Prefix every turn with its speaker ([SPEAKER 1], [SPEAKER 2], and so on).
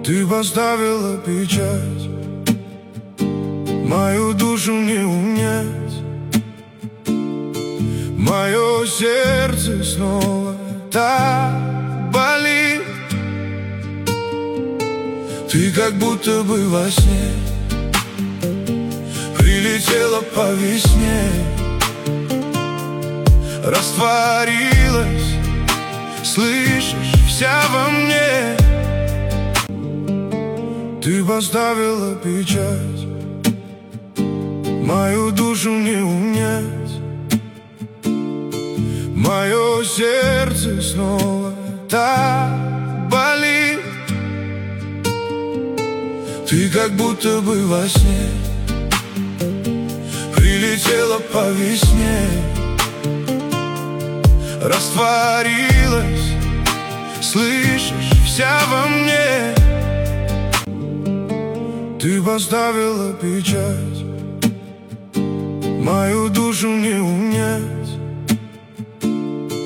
[SPEAKER 1] Ты поставила печать, мою душу не унять. Мое сердце снова так болит. Ты как будто бы во сне прилетела по весне, растворилась, слышишь, вся во мне. Ты поставила печать, мою душу не унять. Мое сердце снова так болит. Ты как будто бы во сне прилетела по весне, растворилась, слышишь, вся во мне. Ты поставила печать,